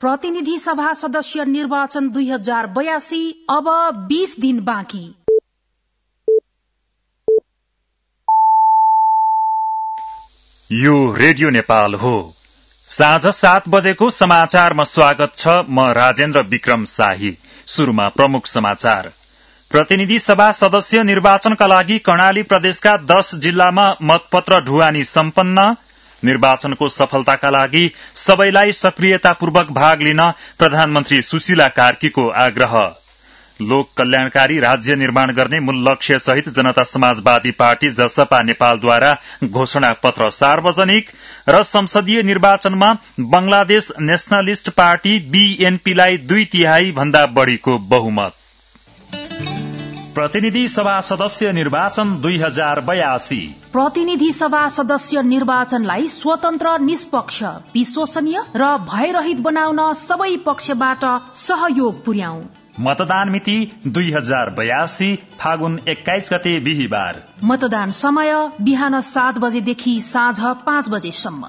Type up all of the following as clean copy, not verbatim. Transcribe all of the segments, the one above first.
प्रतिनिधि सभा सदस्य निर्वाचन 2082 अब 20 दिन बाँकी। यो रेडियो नेपाल हो। साँझ 7 बजेको समाचारमा स्वागत छ। म राजेन्द्र विक्रम शाही। शुरूमा प्रमुख समाचार। प्रतिनिधि सभा सदस्य निर्वाचनका लागि कर्णाली प्रदेशका 10 जिल्लामा मतपत्र ढुवानी सम्पन्न। निर्वाचनको सफलताका लागि सबैलाई सक्रियतापूर्वक भाग लिन प्रधानमन्त्री सुशीला कार्कीको आग्रह। लोक कल्याणकारी राज्य निर्माण गर्ने मूल लक्ष्य सहित जनता समाजवादी पार्टी जसपा नेपालद्वारा घोषणा पत्र सार्वजनिक। र संसदीय निर्वाचनमा बंगलादेश नेशनलिस्ट पार्टी बीएनपीलाई 2/3 भन्दा बढ़ीको बहुमत। प्रतिनिधि सभा सदस्य निर्वाचन 2082। प्रतिनिधि सभा सदस्य निर्वाचनलाई स्वतन्त्र, निष्पक्ष, विश्वसनीय र भयरहित बनाउन सबै पक्षबाट सहयोग पुर्याऊ। मतदान मिति 2082 फागुन 21 गते बिहीबार। मतदान समय बिहान 7 बजेदेखि साँझ 5 बजेसम्म।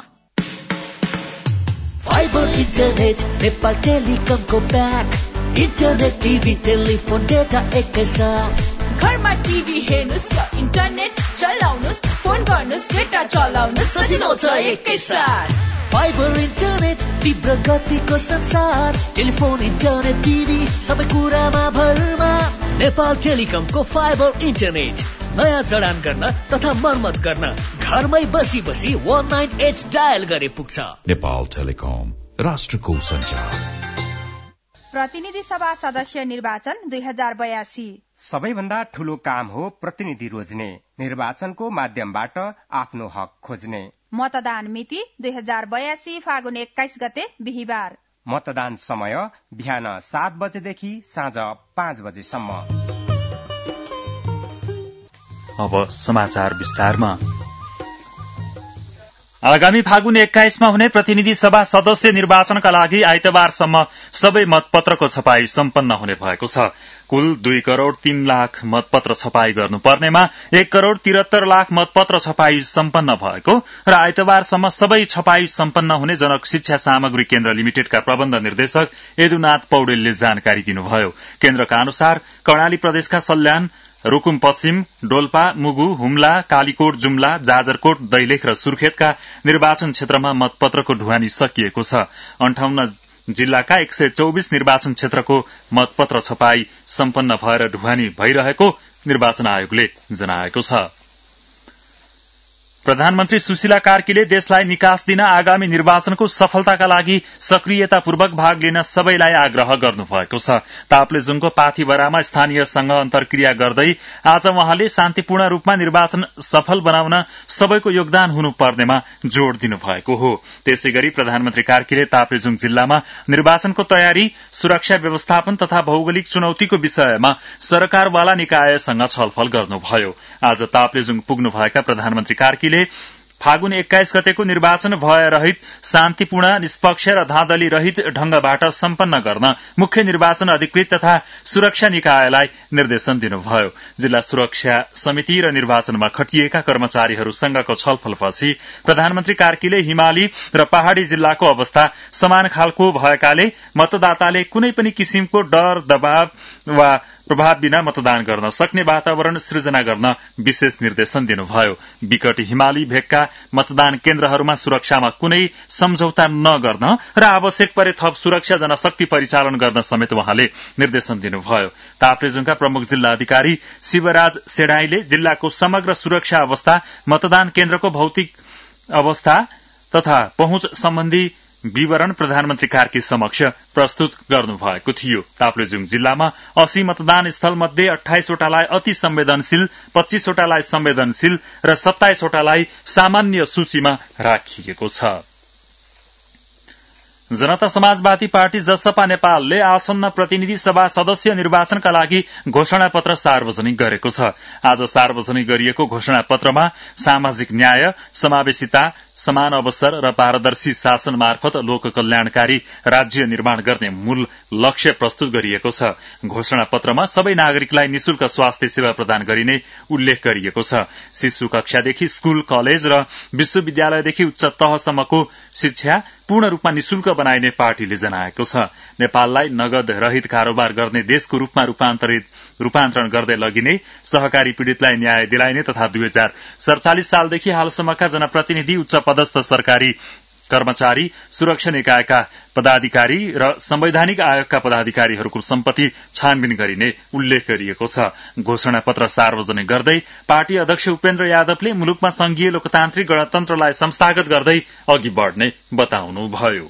फाइबर इन्टरनेट नेपाल टेलिकमको pack. Internet, TV, telephone, data एकैसाथ। घरमा टिभी हेर्नुस् र इन्टरनेट चलाउनुस्, फोन गर्नुस्, डेटा चलाउनुस्, सजिलो छ एकैसाथ। फाइबर इन्टरनेट, तीव्र गतिको संसार। टेलिफोन, इन्टरनेट, टिभी, सबै कुरामा भरमा। नेपाल टेलिकमको फाइबर इन्टरनेट नयाँ जडान गर्न तथा मर्मत गर्न घरमै बसी 19H डायल गरे पुग्छ। नेपाल टेलिकम, राष्ट्रको सञ्चार। प्रतिनिधि सभा सदस्य निर्वाचन 2082। सबैभन्दा ठूलो काम हो प्रतिनिधि रोज्ने, निर्वाचनको माध्यमबाट आफ्नो हक खोज्ने। मतदान मिति 2082 फागुन 21 गते बिहीबार। मतदान समय बिहान 7 बजेदेखि साँझ 5 बजेसम्म। अब समाचार विस्तारमा। आगामी फागुन 21 मा हुने प्रतिनिधि सभा सदस्य निर्वाचनका लागि आइतबारसम्म सबै मतपत्रको छपाई सम्पन्न हुने भएको छ। कुल 2 करोड़ 3 लाख मतपत्र छपाई गर्नुपर्नेमा 1 करोड़ 73 लाख मतपत्र छपाई सम्पन्न भएको र आइतबारसम्म सबै छपाई सम्पन्न हुने जनक शिक्षा सामग्री केन्द्र लिमिटेडका प्रबन्ध निर्देशक यदुनाथ पौडेलले जानकारी दिनुभयो। केन्द्रका अनुसार कर्णाली प्रदेशका सल्यान, रुकुम पश्चिम, डोल्पा, मुगु, हुम्ला, कालीकोट, जुम्ला, जाजरकोट, दैलेख र सुर्खेतका निर्वाचन क्षेत्रमा मतपत्रको ढुवानी सकिएको छ। 58 जिल्लाका 124 निर्वाचन क्षेत्रको मतपत्र छपाई सम्पन्न भएर ढुवानी भइरहेको निर्वाचन आयोगले जनाएको छ। प्रधानमन्त्री सुशीला कार्कीले देशलाई निकास दिन आगामी निर्वाचनको सफलताका लागि सक्रियतापूर्वक भाग लिन सबैलाई आग्रह गर्नुभएको छ। ताप्लेजुङको पाथिभरामा स्थानीयसँग अन्तर्क्रिया गर्दै आज उहाँले शान्तिपूर्ण रूपमा निर्वाचन सफल बनाउन सबैको योगदान हुनुपर्नेमा जोड़ दिनुभएको हो। त्यसैगरी प्रधानमन्त्री कार्कीले ताप्लेजुङ जिल्लामा निर्वाचनको तयारी, सुरक्षा व्यवस्थापन तथा भौगोलिक चुनौतीको विषयमा सरकारवाला निकायसँग छलफल गर्नुभयो। आज ताप्लेजुङ पुग्नुभएका प्रधानमन्त्री कार्कीले फागुन 21 गतेको निर्वाचन भयरहित, शान्तिपूर्ण, निष्पक्ष र धाँधली रहित ढंगबाट सम्पन्न गर्न मुख्य निर्वाचन अधिकृत तथा सुरक्षा निकायलाई निर्देशन दिनुभयो। जिल्ला सुरक्षा समिति र निर्वाचनमा खटिएका कर्मचारीहरूसँगको छलफलपछि प्रधानमन्त्री कार्कीले हिमाली र पहाड़ी जिल्लाको अवस्था समान खालको भएकाले मतदाताले कुनै पनि किसिमको डर, दबाव वा प्रभाव बिना मतदान गर्न सक्ने वातावरण सृजना गर्न विशेष निर्देशन दिनुभयो। विकट हिमाली भेगका मतदान केन्द्रहरूमा सुरक्षामा कुनै सम्झौता नगर्न र आवश्यक परे थप सुरक्षा जनशक्ति परिचालन गर्न समेत उहाँले निर्देशन दिनुभयो। ताप्लेजुङका प्रमुख जिल्ला अधिकारी शिवराज सेडाईले जिल्लाको समग्र सुरक्षा अवस्था, मतदान केन्द्रको भौतिक अवस्था तथा पहुँच सम्बन्धी विवरण प्रधानमन्त्री कार्की समक्ष प्रस्तुत गर्नुभएको थियो। ताप्लेजुङ जिल्लामा 80 मतदान स्थल मध्ये 28 वटालाई अति संवेदनशील, 25 वटालाई संवेदनशील र 27 वटालाई सामान्य सूचीमा राखिएको छ। जनता समाजवादी पार्टी जसपा नेपालले आसन्न प्रतिनिधि सभा सदस्य निर्वाचनका लागि घोषणा पत्र सार्वजनिक गरेको छ। आज सार्वजनिक गरिएको घोषणा पत्रमा सामाजिक न्याय, समावेशिता, समान अवसर र पारदर्शी शासन मार्फत लोक कल्याणकारी राज्य निर्माण गर्ने मूल लक्ष्य प्रस्तुत गरिएको छ। घोषणा पत्रमा सबै नागरिकलाई निशुल्क स्वास्थ्य सेवा प्रदान गरिने उल्लेख गरिएको छ। शिशु कक्षादेखि स्कूल, कलेज र विश्वविद्यालयदेखि उच्च तहसम्मको शिक्षा पूर्ण रूपमा निशुल्क बनाइने पार्टीले जनाएको छ। नेपाललाई नगद रहित कारोबार गर्ने देशको रूपमा रूपान्तरण गर्दै लगिने, सहकारी पीड़ितलाई न्याय दिलाइने तथा 2047 सालदेखि हालसम्मका जनप्रतिनिधि, उच्च पदस्थ सरकारी कर्मचारी, सुरक्षा निकायका पदाधिकारी र संवैधानिक आयोगका पदाधिकारीहरूको सम्पत्ति छानबिन गरिने उल्लेख गरिएको छ। घोषणा पत्र सार्वजनिक गर्दै पार्टी अध्यक्ष उपेन्द्र यादवले मुलुकमा संघीय लोकतान्त्रिक गणतन्त्रलाई संस्थागत गर्दै अघि बढ़ने बताउनुभयो।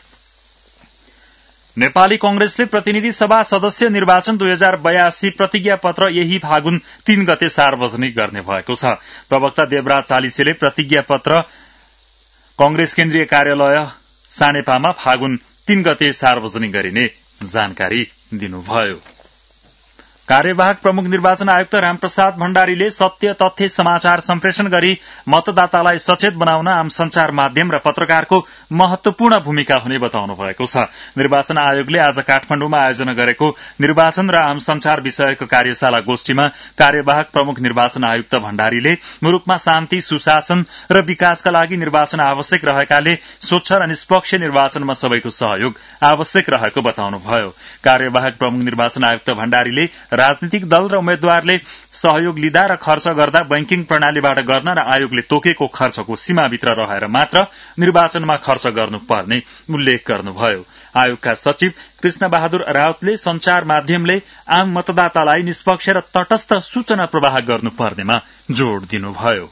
नेपाली कांग्रेसले प्रतिनिधि सभा सदस्य निर्वाचन 2082 प्रतिज्ञा पत्र यही फागुन 3 गते सार्वजनिक गर्ने भएको छ। प्रवक्ता देवराज चालिसेले प्रतिज्ञा पत्र कांग्रेस केन्द्रीय कार्यालय सानेपामा फागुन 3 गते सार्वजनिक गरिने जानकारी दिनुभयो। कार्यवाहक प्रमुख निर्वाचन आयुक्त रामप्रसाद भण्डारीले सत्य, तथ्य, समाचार सम्प्रेषण गरी मतदातालाई सचेत बनाउन आम संचार माध्यम र पत्रकारको महत्वपूर्ण भूमिका हुने बताउनु भएको छ। निर्वाचन आयोगले आज काठमाडौँमा आयोजना गरेको निर्वाचन र आम संचार विषयक कार्यशाला गोष्ठीमा कार्यवाहक प्रमुख निर्वाचन आयुक्त भण्डारीले मुलुकमा शान्ति, सुशासन र विकासका लागि निर्वाचन आवश्यक रहेकाले स्वच्छ र निष्पक्ष निर्वाचनमा सबैको सहयोग आवश्यक रहेको बताउनुभयो। कार्यवाहक प्रमुख निर्वाचन आयुक्त भण्डारीले राजनीतिक दल र उम्मेद्वारले सहयोग लिँदा र खर्च गर्दा बैंकिङ प्रणालीबाट गर्न र आयोगले तोकेको खर्चको सीमाभित्र रहेर मात्र निर्वाचनमा खर्च गर्नुपर्ने उल्लेख गर्नुभयो। आयोगका सचिव कृष्ण बहादुर राउतले संचार माध्यमले आम मतदातालाई निष्पक्ष र तटस्थ सूचना प्रवाह गर्नुपर्नेमा जोड़ दिनुभयो।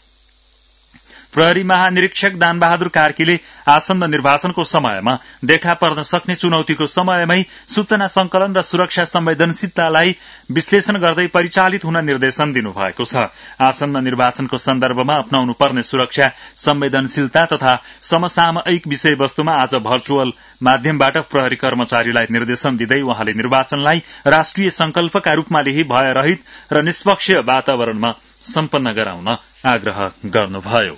प्रहरी महानिरीक्षक दानबहादुर कार्कीले आसन्न निर्वाचनको समयमा देखा पर्न सक्ने चुनौतीको समयमै सूचना संकलन र सुरक्षा संवेदनशीलतालाई विश्लेषण गर्दै परिचालित हुन निर्देशन दिनुभएको छ। आसन्न निर्वाचनको सन्दर्भमा अपनाउनु पर्ने सुरक्षा संवेदनशीलता तथा समसामयिक विषयवस्तुमा आज भर्चुअल माध्यमबाट प्रहरी कर्मचारीलाई निर्देशन दिँदै उहाँले निर्वाचनलाई राष्ट्रिय संकल्पका रूपमा लिई भयरहित र निष्पक्ष वातावरणमा सम्पन्न गराउन आग्रह गर्नुभयो।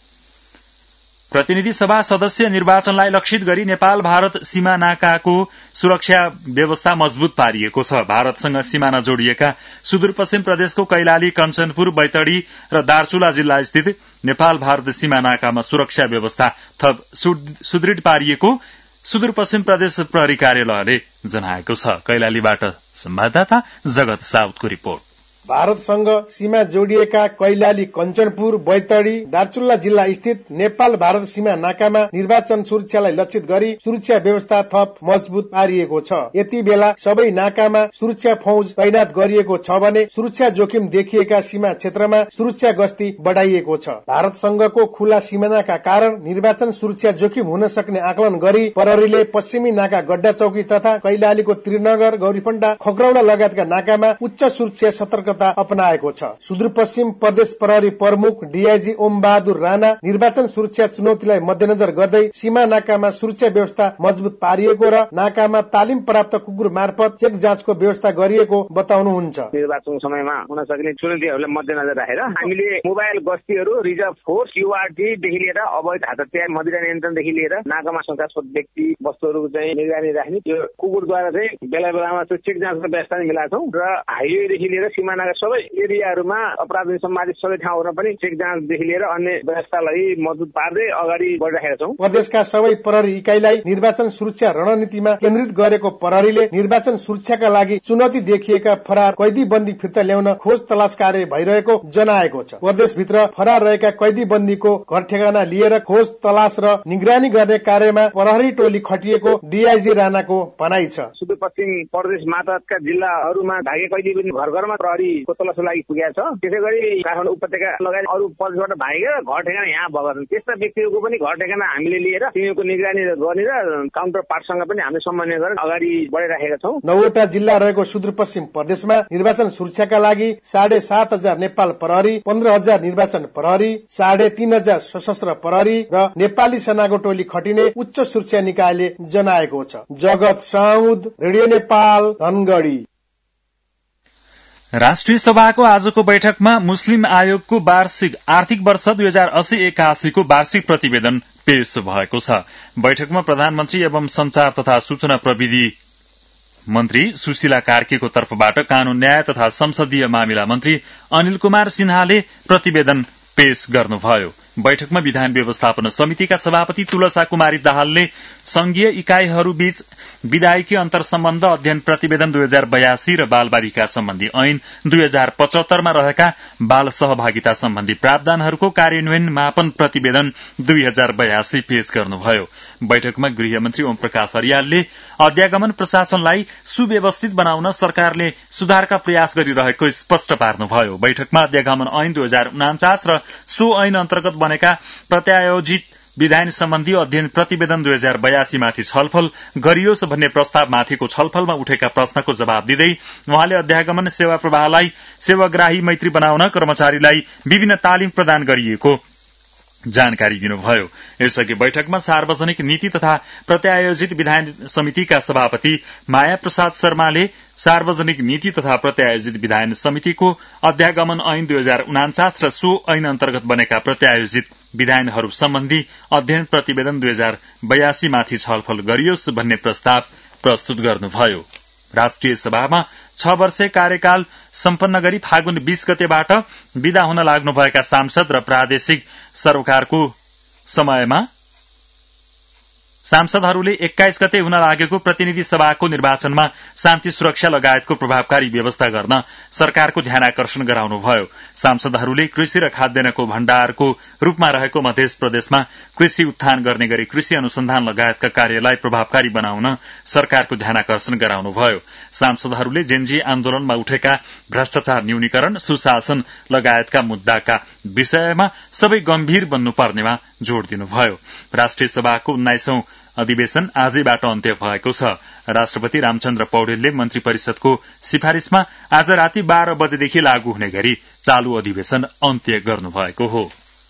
प्रतिनिधि सभा सदस्य निर्वाचनलाई लक्षित गरी नेपाल भारत सीमा नाकाको सुरक्षा व्यवस्था मजबूत पारिएको छ। भारतसँग सीमाना जोडिएका सुदूरपश्चिम प्रदेशको कैलाली, कञ्चनपुर, बैतडी र दार्चुला जिल्ला स्थित नेपाल भारत सीमा नाकामा सुरक्षा व्यवस्था थप सुदृढ पारिएको सुदूरपश्चिम प्रदेश प्रहरी कार्यालयले जनाएको छ। कैलालीबाट संवाददाता जगत साउदको रिपोर्ट। भारतसँग सीमा जोडिएका कैलाली, कञ्चनपुर, बैतडी, दार्चुला जिल्ला स्थित नेपाल भारत सीमा नाकामा निर्वाचन सुरक्षालाई लक्षित गरी सुरक्षा व्यवस्था थप मजबूत पारिएको छ। यति बेला सबै नाकामा सुरक्षा फौज तैनात गरिएको छ भने सुरक्षा जोखिम देखिएका सीमा क्षेत्रमा सुरक्षा गस्ती बढ़ाइएको छ। भारतसँगको खुला सीमानाका कारण निर्वाचन सुरक्षा जोखिम हुन सक्ने आकलन गरी प्रहरीले पश्चिमी नाका गड्डा चौकी तथा कैलालीको त्रिनगर, गौरीफण्डा, खक्रौडा लगायतका नाकामा उच्च सुरक्षा सतर्क अपनाएको छ। सुदूरपश्चिम प्रदेश प्रहरी प्रमुख डीआईजी ओम बहादुर राणा निर्वाचन सुरक्षा चुनौतीलाई मध्यनजर गर्दै सीमा नाकामा सुरक्षा व्यवस्था मजबूत पारिएको र नाकामा तालिम प्राप्त कुकुर मार्फत चेक जाँचको व्यवस्था गरिएको बताउनुहुन्छ। निर्वाचन समयमा हुन सक्ने चुनौतीहरूलाई मध्यनजर राखेर हामीले मोबाइल गस्तीहरू, रिजर्भ फोर्स, युआरटीदेखि लिएर अवैध हत्या, मदिरा नियन्त्रणदेखि लिएर नाकामा शंकास्पद व्यक्ति वस्तुहरूको चाहिँ निगरानी राख्ने त्यो कुकुरद्वारा चाहिँ बेला बेलामा त्यो चेक जाँचको व्यवस्था मिलाएको छौँ र हाइवेदेखि लिएर सीमा सबै एरियाहरूमा अपराध सम्बन्धित सबै ठाउँहरूमा पनि चेक जाँचदेखि लिएर अन्य व्यवस्थालाई मजबुत पार्दै अगाडि बढिरहेका छौँ। प्रदेशका सबै प्रहरी इकाइलाई निर्वाचन सुरक्षा रणनीतिमा केन्द्रित गरेको प्रहरीले निर्वाचन सुरक्षाका लागि चुनौती देखिएका फरार कैदी बन्दी फिर्ता ल्याउन खोज तलास कार्य भइरहेको जनाएको छ। प्रदेशभित्र फरार रहेका कैदी बन्दीको घर ठेगाना लिएर खोज तलास र निगरानी गर्ने कार्यमा प्रहरी टोली खटिएको डीआईजी राणाको भनाइ छ। सुदूरपश्चिम प्रदेश मातहतका जिल्लाहरूमा भागे कैदी पनि घर घरमा प्रहरी तलासको लागि पुगेको छ। त्यसै गरी काठमाडौँ उपत्यका लगायत अरू प्रदेशबाट भागेर घर ठेगाना यहाँ भएका छन्। त्यस्ता व्यक्तिहरूको पनि घर ठेगाना हामीले लिएर तिनीहरूको निगरानी गर्ने र काउन्टर पार्टसँग पनि हामीले समन्वय गरेर अगाडि बढिरहेका छौँ। 9वटा जिल्ला रहेको सुदूरपश्चिम प्रदेशमा निर्वाचन सुरक्षाका लागि 7,500 नेपाल प्रहरी, 15,000 निर्वाचन प्रहरी, 3,500 सशस्त्र प्रहरी र नेपाली सेनाको टोली खटिने उच्च सुरक्षा निकायले जनाएको छ। जगत साउद, रेडियो नेपाल, धनगढी। राष्ट्रिय सभाको आजको बैठकमा मुस्लिम आयोगको वार्षिक आर्थिक वर्ष 2080-81 को वार्षिक प्रतिवेदन पेश भएको छ। बैठकमा प्रधानमन्त्री एवं संचार तथा सूचना प्रविधि मन्त्री सुशीला कार्कीको तर्फबाट कानून न्याय तथा संसदीय मामिला मन्त्री अनिल कुमार सिन्हाले प्रतिवेदन पेश गर्नुभयो। बैठकमा विधान व्यवस्थापन समितिका सभापति तुलसा कुमारी दाहालले संघीय इकाईहरूबीच विधायकी अन्तर्सम्बन्ध अध्ययन प्रतिवेदन 2082 र बालबालिका सम्बन्धी ऐन 2075 मा रहेका बाल सहभागिता सम्बन्धी प्रावधानहरूको कार्यान्वयन मापन प्रतिवेदन 2082 पेश गर्नुभयो। बैठकमा गृहमन्त्री ओम प्रकाश अर्यालले अध्यागमन प्रशासनलाई सुव्यवस्थित बनाउन सरकारले सुधारका प्रयास गरिरहेको स्पष्ट पार्नुभयो। बैठकमा अध्यागमन ऐन 2049 र सो ऐन अन्तर्गत बनेका प्रत्यायोजित विधान सम्बन्धी अध्ययन प्रतिवेदन 2082 माथि छलफल गरियोस् भन्ने प्रस्तावमाथिको छलफलमा उठेका प्रश्नको जवाब दिँदै उहाँले अध्यागमन सेवा प्रवाहलाई सेवाग्राही मैत्री बनाउन कर्मचारीलाई विभिन्न तालिम प्रदान गरिएको जानकारी दिनुभयो। यसअघि बैठकमा सार्वजनिक नीति तथा प्रत्यायोजित विधान समितिका सभापति माया प्रसाद शर्माले सार्वजनिक नीति तथा प्रत्यायोजित विधान समितिको अध्यागमन ऐन 2049 र सो ऐन अन्तर्गत बनेका प्रत्यायोजित विधानहरू सम्बन्धी अध्ययन प्रतिवेदन 2082 माथि छलफल गरियोस् भन्ने प्रस्ताव प्रस्तुत गर्नुभयो। राष्ट्रिय सभामा 6 वर्षे कार्यकाल सम्पन्न गरी फागुन 20 गतेबाट विदा हुन लाग्नुभएका सांसद र प्रादेशिक सरकारको समयमा सांसदहरूले 21 गते हुन लागेको प्रतिनिधि सभाको निर्वाचनमा शान्ति सुरक्षा लगायतको प्रभावकारी व्यवस्था गर्न सरकारको ध्यानाकर्षण गराउनुभयो। सांसदहरूले कृषि र खाद्यान्नको भण्डारको रूपमा रहेको मध्य प्रदेशमा कृषि उत्थान गर्ने गरी कृषि अनुसन्धान लगायतका कार्यलाई प्रभावकारी बनाउन सरकारको ध्यानाकर्षण गराउनुभयो। सांसदहरूले जेनजी आन्दोलनमा उठेका भ्रष्टाचार न्यूनीकरण, सुशासन लगायतका मुद्दाका विषयमा सबै गम्भीर बन्नुपर्नेमा जोड़ दिनुभयो। राष्ट्रिय सभाको 19औं अधिवेशन आजैबाट अन्त्य भएको छ। राष्ट्रपति रामचन्द्र पौडेलले मन्त्री परिषदको सिफारिशमा आज राति 12 बजेदेखि लागू हुने गरी चालू अधिवेशन अन्त्य गर्नुभएको हो।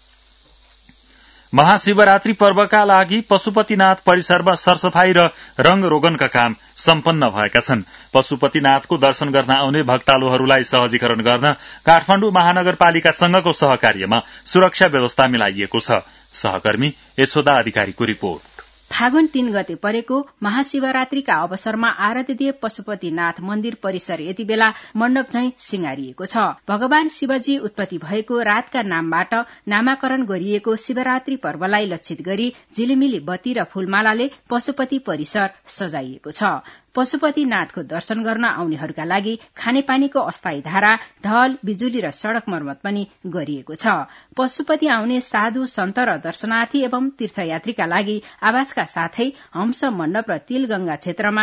महाशिवरात्रि पर्वका लागि पशुपतिनाथ परिसरमा सरसफाई र रंग रोगनका काम सम्पन्न भएका छन्। पशुपतिनाथको दर्शन गर्न आउने भक्तालुहरूलाई सहजीकरण गर्न काठमाडौँ महानगरपालिकासँगको सहकार्यमा सुरक्षा व्यवस्था मिलाइएको छ। सहकर्मी यशोदा अधिकारीको रिपोर्ट। फागुन 3 गते परेको महाशिवरात्रिका अवसरमा आराध्यदेव पशुपतिनाथ मन्दिर परिसर यति बेला मण्डप झैं सिंगारिएको छ। भगवान शिवजी उत्पत्ति भएको रातका नामबाट नामाकरण गरिएको शिवरात्रि पर्वलाई लक्षित गरी झिलिमिली बत्ती र फूलमालाले पशुपति परिसर सजाइएको छ। पशुपतिनाथको दर्शन गर्न आउनेहरूका लागि खानेपानीको अस्थायी धारा, ढल, बिजुली र सड़क मर्मत पनि गरिएको छ। पशुपति आउने साधु सन्त र दर्शनार्थी एवं तीर्थयात्रीका लागि आवासका साथै हंस मण्डप र तिलगंगा क्षेत्रमा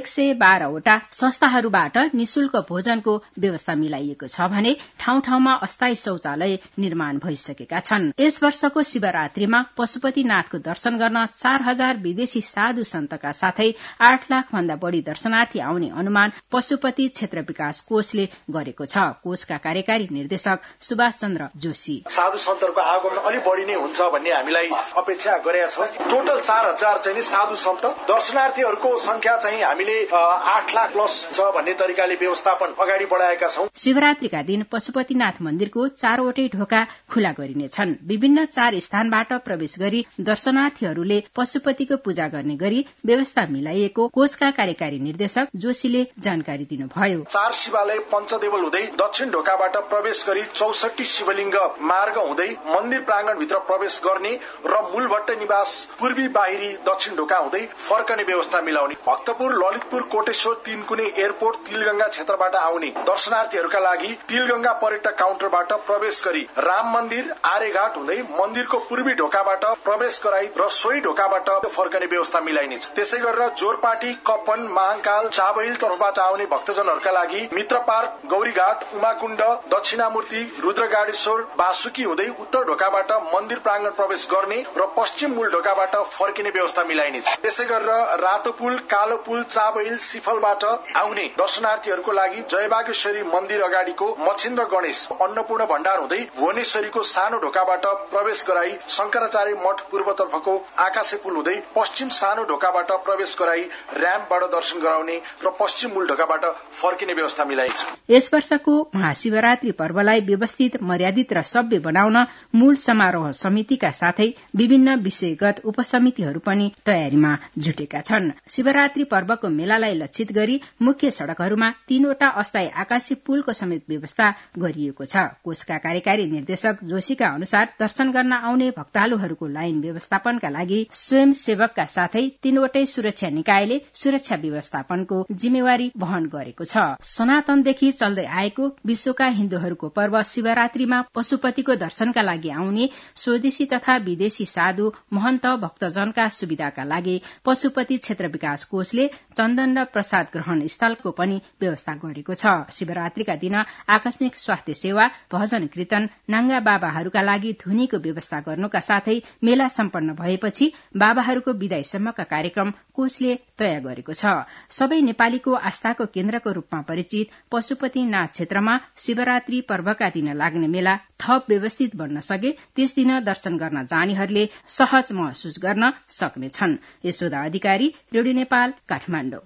112 वटा संस्थाहरूबाट निशुल्क भोजनको व्यवस्था मिलाइएको छ भने ठाउँ ठाउँमा अस्थायी शौचालय निर्माण भइसकेका छन्। यस वर्षको शिवरात्रिमा पशुपतिनाथको दर्शन गर्न 4000 विदेशी साधु सन्तका साथै 8 लाख भन्दा बढ़ी दर्शनार्थी आउने अनुमान पशुपति क्षेत्र विकास कोषले गरेको छ। कोषका कार्यकारी निर्देशक सुभाष चन्द्र जोशी, साधु सन्तहरूको आगमन अलि बढ़ी नै हुन्छ भन्ने हामीलाई अपेक्षा गरेका छौं। टोटल 4000 चाहिँ साधु सन्त, दर्शनार्थीहरूको संख्या चाहिँ हामीले 8 लाख प्लस छ भन्ने तरिकाले व्यवस्थापन अगाडि बढाएका छौं। शिवरात्रिका दिन पशुपतिनाथ मन्दिरको 4 वटै ढोका खुला गरिनेछन्। विभिन्न 4 स्थानबाट प्रवेश गरी दर्शनार्थीहरूले पशुपतिको पूजा गर्ने गरी व्यवस्था मिलाइएको कोषका कार्यकारी निर्देशक जोशीले जानकारी दिनुभयो। 4 शिवालय पञ्चदेवल हुँदै दक्षिण ढोकाबाट प्रवेश गरी 64 शिवलिङ्ग मार्ग हुँदै मन्दिर प्राङ्गण भित्र प्रवेश गर्ने र मूलभट्ट निवास पूर्वी बाहिरी दक्षिण ढोका हुँदै फर्कने व्यवस्था मिलाउने। भक्तपुर, ललितपुर, कोटेश्वर, तीनकुने एयरपोर्ट, तिलगंगा क्षेत्रबाट आउने दर्शनार्थीहरूका लागि तिलगंगा पर्यटक काउन्टरबाट प्रवेश गरी राम मन्दिर, आर्यघाट हुँदै मन्दिरको पूर्वी ढोकाबाट प्रवेश गराई र सोही ढोकाबाट फर्कने व्यवस्था मिलाइनेछ। त्यसै गरेर जोरपाटी, कपन, महाकाल, चाबहिल तर्फबाट आउने भक्तजनहरूका लागि मित्र पार्क, गौरीघाट, उमाकुण्ड, दक्षिणामूर्ति, रुद्रगाडेश्वर, बासुकी हुँदै उत्तर ढोकाबाट मन्दिर प्राङ्गण प्रवेश गर्ने र पश्चिम मूल ढोकाबाट फर्किने व्यवस्था मिलाइनेछ। त्यसै गरेर रातो पुल, कालो पुल, चाबहिल, सिफलबाट आउने दर्शनार्थीहरूको लागि जयबागेश्वरी मन्दिर अगाडिको मच्छिन्द्र गणेश अन्नपूर्ण भण्डार हुँदै भुवनेश्वरीको सानो ढोकाबाट प्रवेश गराई शंकराचार्य मठ पूर्वतर्फको आकाशे पुल हुँदै पश्चिम सानो ढोकाबाट प्रवेश गराई र्याम्पबाट दर्शन दर्शन गराउने र पश्चिम मूल ढोकाबाट फर्किने व्यवस्था मिलाइएको छ। यस वर्षको महाशिवरात्रि पर्वलाई व्यवस्थित, मर्यादित र सभ्य बनाउन मूल समारोह समितिका साथै विभिन्न विषयगत उपसमितिहरू पनि तयारीमा जुटेका छन्। शिवरात्रि पर्वको मेलालाई लक्षित गरी मुख्य सड़कहरूमा 3वटा अस्थायी आकाशी पुलको समेत व्यवस्था गरिएको छ। कोषका कार्यकारी निर्देशक जोशीका अनुसार दर्शन गर्न आउने भक्तालुहरूको लाइन व्यवस्थापनका लागि स्वयंसेवकका साथै 3वटै सुरक्षा निकायले सुरक्षा व्यवस्थापनको जिम्मेवारी वहन गरेको छ। सनातनदेखि चल्दै आएको विश्वका हिन्दूहरूको पर्व शिवरात्रिमा पशुपतिको दर्शनका लागि आउने स्वदेशी तथा विदेशी साधु, महन्त, भक्तजनका सुविधाका लागि पशुपति क्षेत्र विकास कोषले चन्दन र प्रसाद ग्रहण स्थलको पनि व्यवस्था गरेको छ। शिवरात्रिका दिन आकस्मिक स्वास्थ्य सेवा, भजन कीर्तन, नाङ्गा बाबाहरूका लागि धुनीको व्यवस्था गर्नुका साथै मेला सम्पन्न भएपछि बाबाहरूको विदाईसम्मका कार्यक्रम कोषले तय गरेको छ। सबै नेपालीको आस्थाको केन्द्रको रूपमा परिचित पशुपतिनाथ क्षेत्रमा शिवरात्रि पर्वका दिन लाग्ने मेला थप व्यवस्थित बन्न सके त्यस दिन दर्शन गर्न जानेहरूले सहज महसुस गर्न सक्नेछन्। यशोदा अधिकारी, रेडियो नेपाल, काठमाडौँ।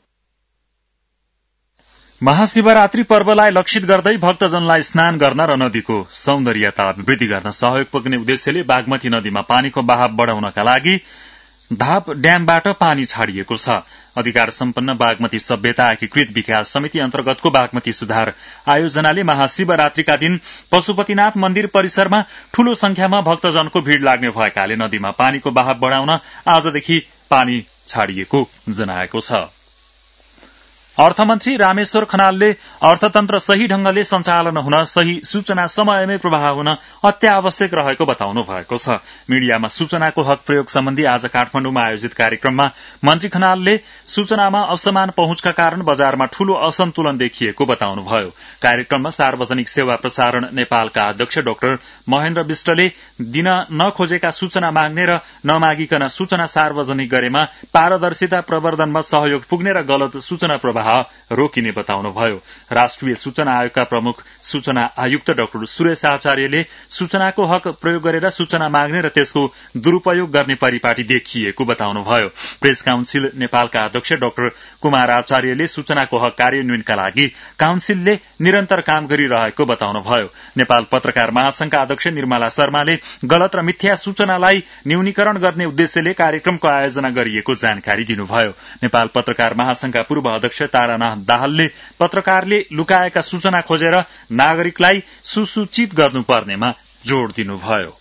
महाशिवरात्रि पर्वलाई लक्षित गर्दै भक्तजनलाई स्नान गर्न र नदीको सौन्दर्यता वृद्धि गर्न सहयोग पुग्ने उद्देश्यले बागमती नदीमा पानीको बहाव बढ़ाउनका लागि धाप ड्यामबाट पानी छाडिएको छ। अधिकार सम्पन्न बागमती सभ्यता एकीकृत विकास समिति अन्तर्गतको बागमती सुधार आयोजनाले महाशिवरात्रिका दिन पशुपतिनाथ मन्दिर परिसरमा ठूलो संख्यामा भक्तजनको भीड़ लाग्ने भएकाले नदीमा पानीको बहाव बढ़ाउन आजदेखि पानी छाडिएको जनाएको छ। अर्थमन्त्री रामेश्वर खनालले अर्थतन्त्र सही ढंगले सञ्चालन हुन सही सूचना समयमै प्रवाह हुन अत्यावश्यक रहेको बताउनु भएको छ। मीडियामा सूचनाको हक प्रयोग सम्बन्धी आज काठमाडौँमा आयोजित कार्यक्रममा मन्त्री खनालले सूचनामा असमान पहुँचका कारण बजारमा ठूलो असन्तुलन देखिएको बताउनुभयो। कार्यक्रममा सार्वजनिक सेवा प्रसारण नेपालका अध्यक्ष डाक्टर महेन्द्र विष्टले दिन नखोजेका सूचना माग्ने र नमागिकन सूचना सार्वजनिक गरेमा पारदर्शिता प्रवर्धनमा सहयोग पुग्ने र गलत सूचना प्रवाह रोकिने बताउनुभयो। राष्ट्रिय सूचना आयोगका प्रमुख सूचना आयुक्त डाक्टर सुरेश आचार्यले सूचनाको हक प्रयोग गरेर सूचना माग्ने र त्यसको दुरूपयोग गर्ने परिपाटी देखिएको बताउनुभयो। प्रेस काउन्सिल नेपालका अध्यक्ष डाक्टर कुमार आचार्यले सूचनाको हक कार्यान्वयनका लागि काउन्सिलले निरन्तर काम गरिरहेको बताउनुभयो। नेपाल पत्रकार महासंघका अध्यक्ष निर्मला शर्माले गलत र मिथ्या सूचनालाई न्यूनीकरण गर्ने उद्देश्यले कार्यक्रमको आयोजना गरिएको जानकारी दिनुभयो। नेपाल पत्रकार महासंघका पूर्व अध्यक्ष तारानाथ दाहालले पत्रकारले लुकाएका सूचना खोजेर नागरिकलाई सुसूचित गर्नुपर्नेमा जोड़ दिनुभयो।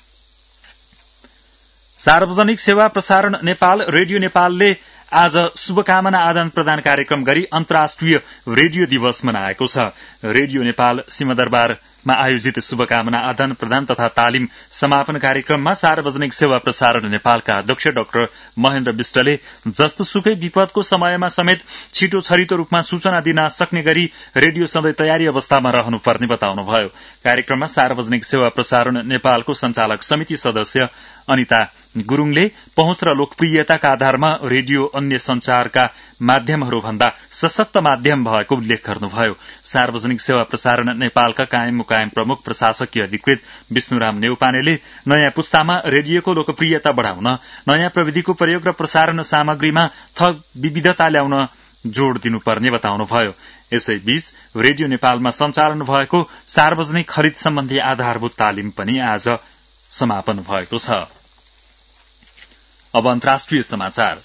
सार्वजनिक सेवा प्रसारण नेपाल रेडियो नेपालले आज शुभकामना आदान प्रदान कार्यक्रम गरी अन्तर्राष्ट्रिय रेडियो दिवस मनाएको छ। रेडियो नेपाल सिंहदरबारमा आयोजित शुभकामना आदान प्रदान तथा तालिम समापन कार्यक्रममा सार्वजनिक सेवा प्रसारण नेपालका अध्यक्ष डाक्टर महेन्द्र विष्टले जस्तोसुकै विपदको समयमा समेत छिटो छरितो रूपमा सूचना दिन सक्ने गरी रेडियो सधैँ तयारी अवस्थामा रहनुपर्ने बताउनुभयो। कार्यक्रममा सार्वजनिक सेवा प्रसारण नेपालको संचालक समिति सदस्य अनिता गुरूङले पहुँच र लोकप्रियताका आधारमा रेडियो अन्य संचारका माध्यमहरूभन्दा सशक्त माध्यम भएको उल्लेख गर्नुभयो। सार्वजनिक सेवा प्रसारण नेपालका कायम मुकायम प्रमुख प्रशासकीय अधिकृत विष्णुराम नेउपानेले नयाँ पुस्तामा रेडियोको लोकप्रियता बढ़ाउन नयाँ प्रविधिको प्रयोग र प्रसारण सामग्रीमा थप विविधता ल्याउन जोड़ दिनुपर्ने बताउनुभयो। यसैबीच रेडियो नेपालमा सञ्चालन भएको सार्वजनिक खरिद सम्बन्धी आधारभूत तालिम पनि आज समापन भएको छ। अब अन्तर्राष्ट्रिय समाचार।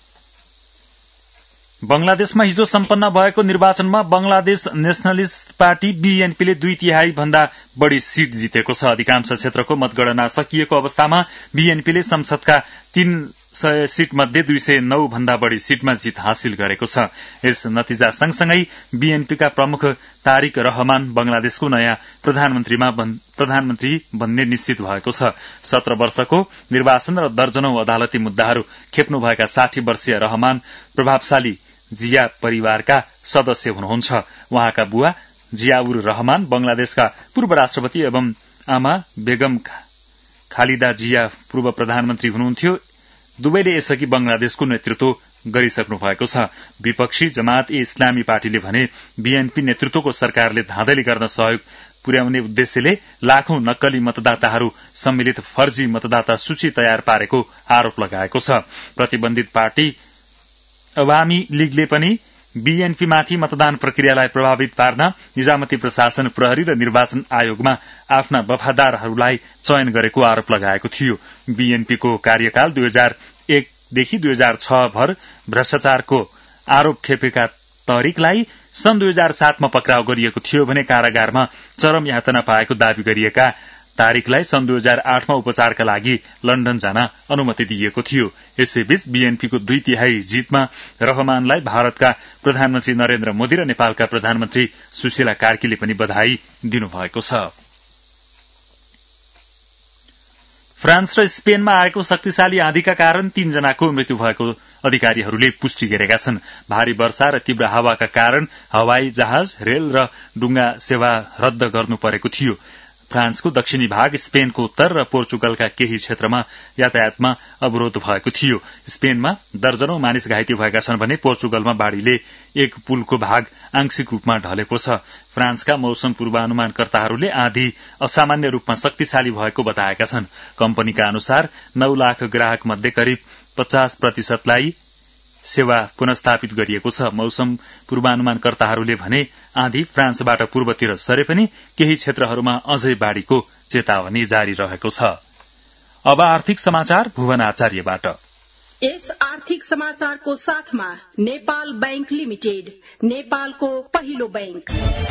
बंगलादेशमा हिजो सम्पन्न भएको निर्वाचनमा बंगलादेश नेशनलिस्ट पार्टी बीएनपीले 2/3 भन्दा बढ़ी सीट जितेको छ। अधिकांश क्षेत्रको मतगणना सकिएको अवस्थामा बीएनपीले संसदका 300 सीट मध्ये 209 भन्दा बढ़ी सीटमा जित हासिल गरेको छ। यस नतिजा सँगसँगै बीएनपीका प्रमुख तारिक रहमान बंगलादेशको नयाँ प्रधानमन्त्री बन्ने निश्चित भएको छ। 17 वर्षको निर्वाचन र दर्जनौं अदालती मुद्दाहरू खेप्नुभएका 60 वर्षीय रहमान प्रभावशाली जिया परिवारका सदस्य हुनुहुन्छ। उहाँका बुवा जियाउर रहमान बंगलादेशका पूर्व राष्ट्रपति एवं आमा बेगम खालिदा जिया पूर्व प्रधानमन्त्री हुनुहुन्थ्यो। दुवैले यसअघि बंगलादेशको नेतृत्व गरिसक्नु भएको छ। विपक्षी जमात ए इस्लामी पार्टीले भने बीएनपी नेतृत्वको सरकारले धाँधली गर्न सहयोग पुर्याउने उद्देश्यले लाखौं नक्कली मतदाताहरू सम्मिलित फर्जी मतदाता सूची तयार पारेको आरोप लगाएको छ। प्रतिबन्धित पार्टी अवामी लीगले पनि बीएनपीमाथि मतदान प्रक्रियालाई प्रभावित पार्न निजामती प्रशासन, प्रहरी र निर्वाचन आयोगमा आफ्ना वफादारहरूलाई चयन गरेको आरोप लगाएको थियो। बीएनपीको कार्यकाल 2001 देखि 2006 भर भ्रष्टाचारको आरोप खेपेका तरिकलाई सन् 2007 मा पक्राउ गरिएको थियो भने कारागारमा चरम यातना पाएको दावी गरिएका तारिकलाई सन् 2008 मा उपचारका लागि लन्डन जान अनुमति दिएको थियो। यसैबीच बीएनपीको 2/3 जितमा रहमानलाई भारतका प्रधानमन्त्री नरेन्द्र मोदी र नेपालका प्रधानमन्त्री सुशीला कार्कीले पनि बधाई दिनुभएको छ। फ्रान्स र स्पेनमा आएको शक्तिशाली आँधीका कारण 3 जनाको मृत्यु भएको अधिकारीहरूले पुष्टि गरेका छन्। भारी वर्षा र तीव्र हावाका कारण हवाई जहाज, रेल र डुङ्गा सेवा रद्द गर्नु परेको थियो। फ्रान्सको दक्षिणी भाग, स्पेनको उत्तर र पोर्चुगलका केही क्षेत्रमा यातायातमा अवरोध भएको थियो। स्पेनमा दर्जनौं मानिस घाइते भएका छन् भने पोर्चुगलमा बाढ़ीले एक पुलको भाग आंशिक रूपमा ढलेको छ। फ्रान्सका मौसम पूर्वानुमानकर्ताहरूले आँधी असामान्य रूपमा शक्तिशाली भएको बताएका छन्। कम्पनीका अनुसार 9 लाख ग्राहक मध्ये करिब 50% सेवा पुनस्थापित गरिएको छ। मौसम पूर्वानुमानकर्ताहरूले भने आँधी फ्रान्सबाट पूर्वतिर सरे पनि केही क्षेत्रहरूमा अझै बाढ़ीको चेतावनी जारी रहेको छ। अब आर्थिक समाचार भुवन आचार्यबाट। यस आर्थिक समाचारको साथमा नेपाल बैंक लिमिटेड, नेपालको पहिलो बैंक।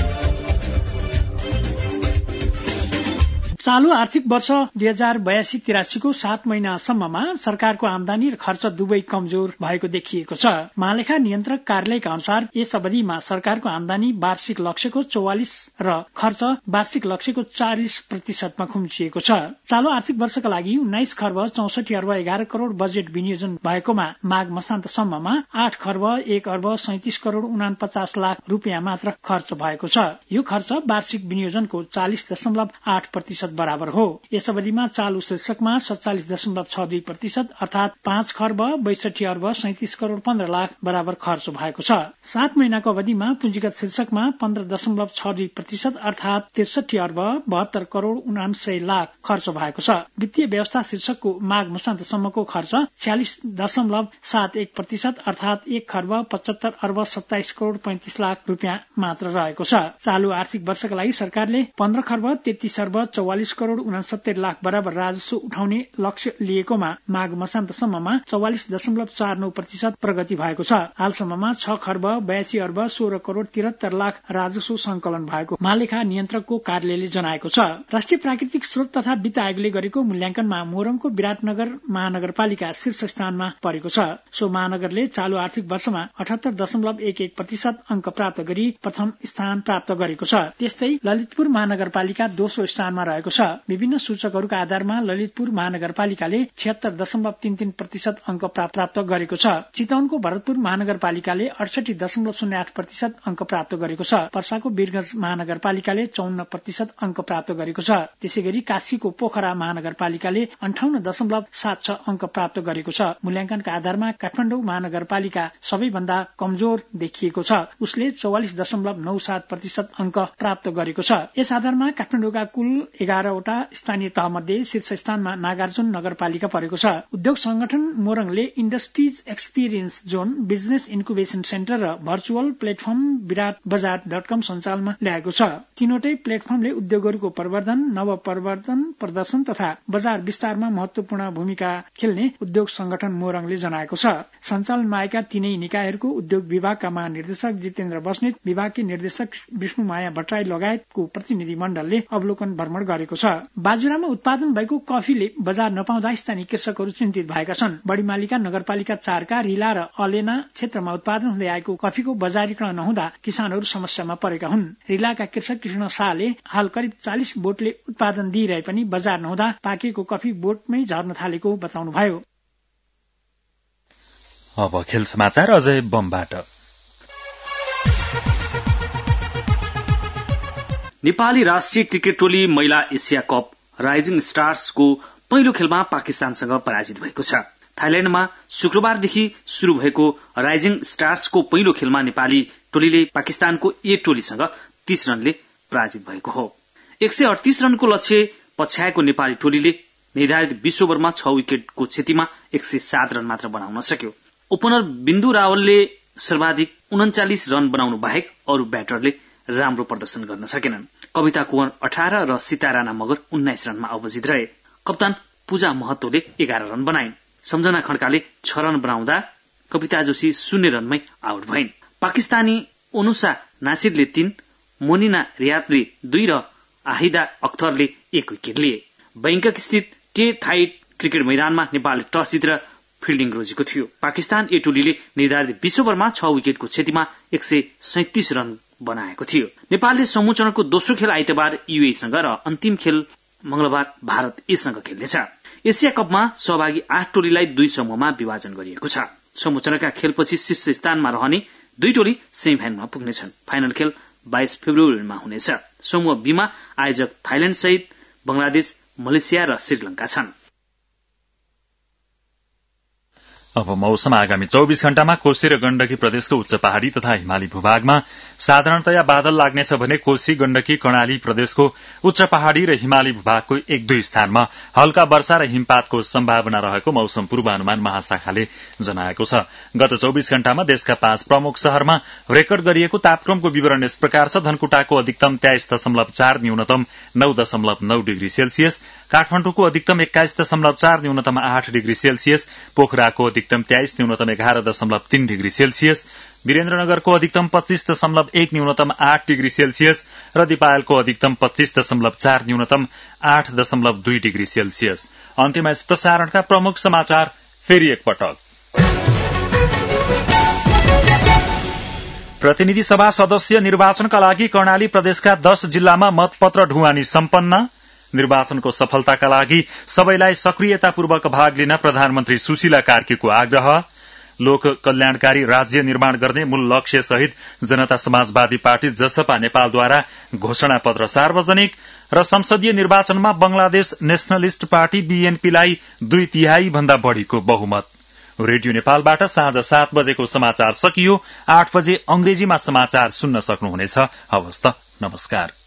चालू आर्थिक वर्ष 2082-83 को 7 महिनासम्ममा सरकारको आमदानी र खर्च दुवै कमजोर भएको देखिएको छ। महालेखा नियन्त्रक कार्यालयका अनुसार यस अवधिमा सरकारको आमदानी वार्षिक लक्ष्यको 44 र खर्च वार्षिक लक्ष्यको 40% मा खुम्चिएको छ। चालू आर्थिक वर्षका लागि 19 खर्ब 64 अर्ब 11 करोड़ बजेट विनियोजन भएकोमा माघ मसान्तसम्ममा 8 खर्ब 1 अर्ब 37 करोड़ 49 लाख रुपियाँ मात्र खर्च भएको छ। यो खर्च वार्षिक विनियोजनको 40.8% बराबर हो। यस अवधिमा चालू शीर्षकमा 47.62% अर्थात 5 खर्ब 62 अर्ब 37 करोड़ 15 लाख बराबर खर्च भएको छ। 7 महिनाको अवधिमा पुँजीगत शीर्षकमा 15.62% अर्थात 63 अर्ब 72 करोड़ 79 लाख खर्च भएको छ। वित्तीय व्यवस्था शीर्षकको माघ मसान्तसम्मको खर्च 46.71% अर्थात 1 खर्ब 75 अर्ब 27 करोड़ 35 लाख रुपियाँ मात्र रहेको छ। चालू आर्थिक वर्षका लागि सरकारले 15 खर्ब 33 अर्ब 44 करोड़ 69 लाख बराबर राजस्व उठाउने लक्ष्य लिएकोमा माघ मसान्तसम्ममा 44.49% प्रगति भएको छ। हालसम्ममा 6 खर्ब 82 अर्ब 16 करोड़ 73 लाख राजस्व संकलन भएको महालेखा नियन्त्रकको कार्यालयले जनाएको छ। राष्ट्रिय प्राकृतिक स्रोत तथा वित्त आयोगले गरेको मूल्याङ्कनमा मोरङको विराटनगर महानगरपालिका शीर्ष स्थानमा परेको छ। सो महानगरले चालू आर्थिक वर्षमा 78.11% अंक प्राप्त गरी प्रथम स्थान प्राप्त गरेको छ। त्यस्तै ललितपुर महानगरपालिका दोस्रो स्थानमा रहेको छ। विभिन्न सूचकहरूका आधारमा ललितपुर महानगरपालिकाले 76.33% अंक प्राप्त गरेको छ। चितवनको भरतपुर महानगरपालिकाले 68.08% अंक प्राप्त गरेको छ। पर्साको वीरगंज महानगरपालिकाले 54% अंक प्राप्त गरेको छ। त्यसैगरी कास्कीको पोखरा महानगरपालिकाले 58.76 अंक प्राप्त गरेको छ। मूल्याङ्कनका आधारमा काठमाडौँ महानगरपालिका सबैभन्दा कमजोर देखिएको छ। उसले 44.97% अंक प्राप्त गरेको छ। यस आधारमा काठमाडौँका कुल 11 वटा स्थानीय तह मध्ये शीर्ष स्थानमा नागार्जुन नगरपालिका परेको छ। उद्योग संगठन मोरङले industries experience zone, business incubation centre र भर्चुअल प्लेटफर्म विराट बजार.com सञ्चालनमा ल्याएको छ। तीनवटै प्लेटफर्मले उद्योगहरूको प्रवर्धन, नवप्रवर्धन, प्रदर्शन तथा बजार विस्तारमा महत्वपूर्ण भूमिका खेल्ने उद्योग संगठन मोरङले जनाएको छ। सञ्चालनमा आएका तीनै निकायहरूको उद्योग विभागका महानिर्देशक जितेन्द्र बस्नेत, विभागकी निर्देशक विष्णुमाया भट्टराई लगायतको प्रतिनिधि मण्डलले अवलोकन भ्रमण गरेको छ। बाजुरामा उत्पादन भएको कफीले बजार नपाउँदा स्थानीय कृषकहरू चिन्तित भएका छन्। बढीमालिका नगरपालिका 4 का रिला र अलेना क्षेत्रमा उत्पादन हुँदै आएको कफीको बजारीकरण नहुँदा किसानहरू समस्यामा परेका हुन्। रिलाका कृषक कृष्ण शाहले हाल करिब 40 बोटले उत्पादन दिइरहे पनि बजार नहुँदा पाकेको कफी बोटमै झर्न थालेको बताउनुभयो। अब खेल समाचार अजय बमबाट। नेपाली राष्ट्रिय क्रिकेट टोली महिला एसिया कप राइजिङ स्टार्सको पहिलो खेलमा पाकिस्तानसँग पराजित भएको छ। थाइल्याण्डमा शुक्रबारदेखि शुरू भएको राइजिङ स्टार्सको पहिलो खेलमा नेपाली टोलीले पाकिस्तानको ए टोलीसँग 30 रनले पराजित भएको हो। 138 रनको लक्ष्य पछ्याएको नेपाली टोलीले निर्धारित 20 ओभरमा 6 विकेटको क्षतिमा 107 रन मात्र बनाउन सक्यो। ओपनर बिन्दु रावलले सर्वाधिक 39 रन बनाउनु बाहेक अरू ब्याटरले राम्रो प्रदर्शन गर्न सकेनन्। कविता कुँवर 18 र सीता राणा मगर 19 रनमा अवजित रहे। कप्तान पूजा महतोले 11 रन बनाइन्। सम्झना खड्काले 6 रन बनाउँदा कविता जोशी 0 रनमै आउट भइन्। पाकिस्तानी ओनुसा नासिरले 3, मोनिना रियातले 2 र आहिदा अख्तरले 1 विकेट लिए। बैंकक स्थित टे थाइट क्रिकेट मैदानमा नेपालले टस जितेर फिल्डिङ रोजेको थियो। पाकिस्तान ए टोलीले निर्धारित 20 ओभरमा 6 विकेटको क्षतिमा 137 रन बनाएको थियो। नेपालले समूह चरणको दोस्रो खेल आइतबार युएईसँग र अन्तिम खेल मंगलबार भारत एसँग खेल्नेछ। एसिया कपमा सहभागी 8 टोलीलाई 2 समूहमा विभाजन गरिएको छ। समूह चरणका खेलपछि शीर्ष स्थानमा रहने 2 टोली सेमी फाइनलमा पुग्नेछन्। फाइनल खेल 22 फेब्रुअरीमा हुनेछ। समूह बीमा आयोजक थाइल्याण्ड सहित बंगलादेश, मलेसिया र श्रीलंका छन्। अब मौसम। आगामी 24 घण्टामा कोशी र गण्डकी प्रदेशको उच्च पहाड़ी तथा हिमाली भूभागमा साधारणतया बादल लाग्नेछ भने कोशी, गण्डकी, कर्णाली प्रदेशको उच्च पहाड़ी र हिमाली भूभागको 1-2 स्थानमा हल्का वर्षा र हिमपातको सम्भावना रहेको मौसम पूर्वानुमान महाशाखाले जनाएको छ। गत 24 घण्टामा देशका 5 प्रमुख शहरमा रेकर्ड गरिएको तापक्रमको विवरण यस प्रकार छ। धनकुटाको अधिकतम 23.4, न्यूनतम 9.9 डिग्री सेल्सियस, काठमाडौँको अधिकतम 21.4, न्यूनतम 8 डिग्री सेल्सियस, पोखराको अधिकतम 23, न्यूनतम 11.3 डिग्री सेल्सियस, वीरेन्द्रनगरको अधिकतम 25.1, न्यूनतम 8 डिग्री सेल्सियस र दिपायलको अधिकतम 25.4, न्यूनतम 8.2 डिग्री सेल्सियस। अन्त्यमा यस प्रसारणका प्रमुख समाचार फेरि एकपटक। प्रतिनिधि सभा सदस्य निर्वाचनका लागि कर्णाली प्रदेशका 10 जिल्लामा मतपत्र ढुवानी सम्पन्न। निर्वाचनको सफलताका लागि सबैलाई सक्रियतापूर्वक भाग लिन प्रधानमन्त्री सुशीला कार्कीको आग्रह। लोक कल्याणकारी राज्य निर्माण गर्ने मूल लक्ष्य सहित जनता समाजवादी पार्टी जसपा नेपालद्वारा घोषणा पत्र सार्वजनिक। र संसदीय निर्वाचनमा बंगलादेश नेशनलिस्ट पार्टी बीएनपीलाई 2/3 भन्दा बढ़ीको बहुमत। रेडियो नेपालबाट साँझ 7 बजेको समाचार सकियो। 8 बजे अंग्रेजीमा समाचार सुन्न सक्नुहुनेछ। हवस् त, नमस्कार।